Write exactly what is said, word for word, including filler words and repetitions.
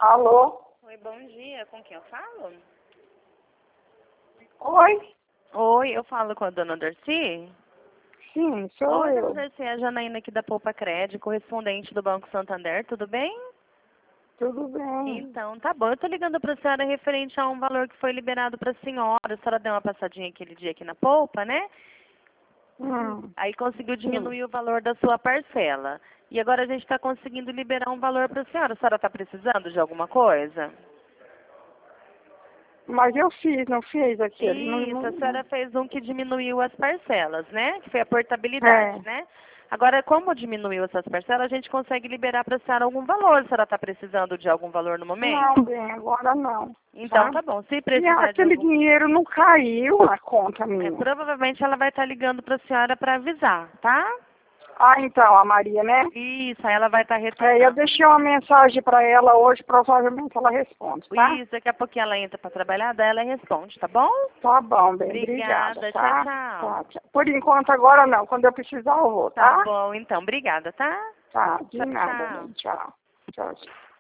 Alô? Oi, bom dia. Com quem eu falo? Oi? Oi, eu falo com a dona Darcy? Sim, sou Oi, dona eu. Darcy, é a Janaína aqui da Poupa Crédito, correspondente do Banco Santander, tudo bem? Tudo bem. Então, tá bom. Eu tô ligando pra senhora referente a um valor que foi liberado pra senhora. A senhora deu uma passadinha aquele dia aqui na Poupa, né? Hum, Aí conseguiu sim. diminuir o valor da sua parcela. E agora a gente está conseguindo liberar um valor para a senhora. A senhora está precisando de alguma coisa? Mas eu fiz, não fiz aquele? Não, Isso, não, a senhora não. fez um que diminuiu as parcelas, né? Que foi a portabilidade, É. né? Agora, como diminuiu essas parcelas, a gente consegue liberar para a senhora algum valor. A senhora está precisando de algum valor no Não, momento? bem, agora não. Então, Tá? tá bom. Se E precisar de aquele algum... dinheiro não caiu na conta É, minha. provavelmente ela vai estar ligando para a senhora para avisar, tá? Ah, então, a Maria, né? Isso, aí ela vai estar É, eu retornando. deixei uma mensagem para ela hoje, provavelmente ela responde, tá? Isso, daqui a pouquinho ela entra para trabalhar, daí ela responde, tá bom? Tá bom, bem, obrigada, Obrigada, tchau, tá? tchau. Tá, tchau. Por enquanto agora não, quando eu precisar eu vou, Tá tá? bom, então, obrigada, tá? Tá, de Tchau, nada, tchau. bem, tchau. Tchau, tchau.